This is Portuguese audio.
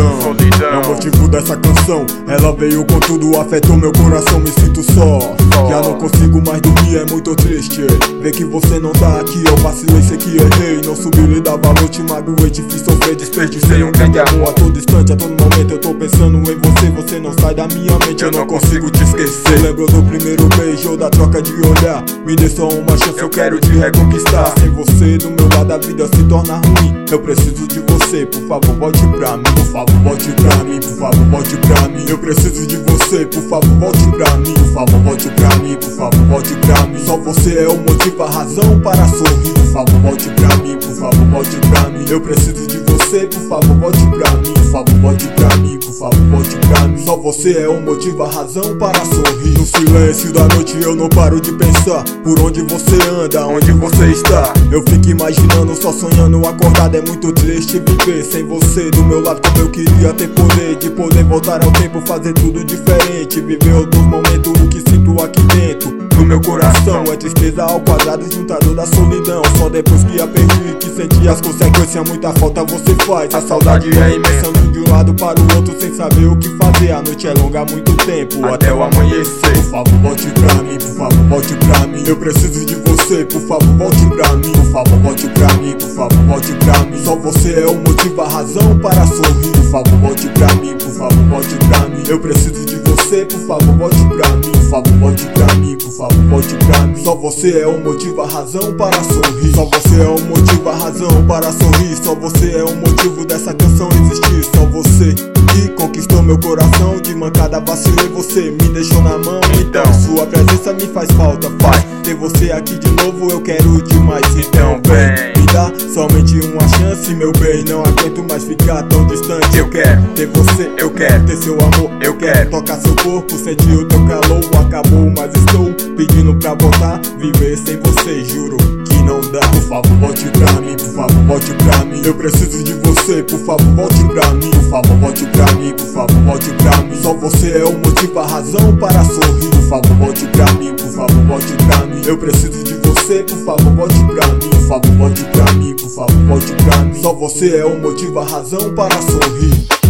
É o motivo dessa canção. Ela veio com tudo, afetou meu coração, me sinto só. Já não consigo mais dormir, é muito triste ver que você não tá aqui. Eu vacilei, sei que errei, não subi, lhe dá valor, te magoei, te fiz sofrer, desperdicei um grande amor. A todo instante, a todo momento eu tô pensando em você. Você não sai da minha mente, eu não consigo te esquecer. Lembro do primeiro beijo ou da troca de olhar? Me dê só uma chance, eu quero te reconquistar. Sem você do meu lado a vida se torna ruim. Eu preciso de você, por favor volte pra mim. Por favor volte pra mim, por favor volte pra mim. Eu preciso de você, por favor volte pra mim. Por favor volte pra mim, por favor volte pra mim. Só você é o motivo, a razão para sorrir. Por favor volte pra mim, por favor volte pra mim. Eu preciso de você, por favor volte pra mim. Por favor volte pra mim, por favor volte pra mim. Só você é o motivo, a razão para sorrir. No silêncio da noite eu não paro de pensar por onde você anda, onde você está. Eu fico imaginando, só sonhando acordado. É muito triste viver sem você do meu lado, como eu queria ter poder de poder voltar ao tempo, fazer tudo diferente, viver outros momentos. O que sinto aqui dentro do meu coração é tristeza ao quadrado, juntador da solidão. Só depois que a perdi, que senti as consequências, muita falta você faz. A saudade é imensa, ando de um lado para o outro sem saber o que fazer. A noite é longa, há muito tempo, até o amanhecer. Por favor volte pra mim, por favor volte pra mim. Eu preciso de você, por favor volte pra mim. Por favor volte pra mim, por favor volte pra mim. Só você é o motivo, a razão para sorrir. Por favor volte pra mim, por favor volte pra mim. Eu preciso de você, por favor volte pra mim. Por favor volte pra mim, por favor volte pra mim. Só você é o motivo, a razão para sorrir. Só você é o motivo, a razão para sorrir. Só você é o motivo dessa canção existir. Só você que conquistou meu coração. De mancada vacilei, você me deixou na mão. Então sua presença me faz falta, faz ter você aqui de novo, eu quero demais. Então vem, me dá somente uma chance, meu bem. Não aguento mais ficar tão distante. Eu quero ter você, eu quero ter seu amor, eu quero tocar seu corpo, sentir o teu calor. Acabou, mas estou pedindo pra voltar, viver sem você, juro que não dá. Por favor volte pra mim, por favor volte pra mim. Eu preciso de você, por favor volte pra mim. Por favor volte pra mim, por favor volte pra mim. Só você é o motivo, a razão para sorrir. Por favor volte pra mim, por favor volte pra mim. Eu preciso de você, por favor volte pra mim. Por favor volte pra mim, por favor volte pra mim. Só você é o motivo, a razão para sorrir.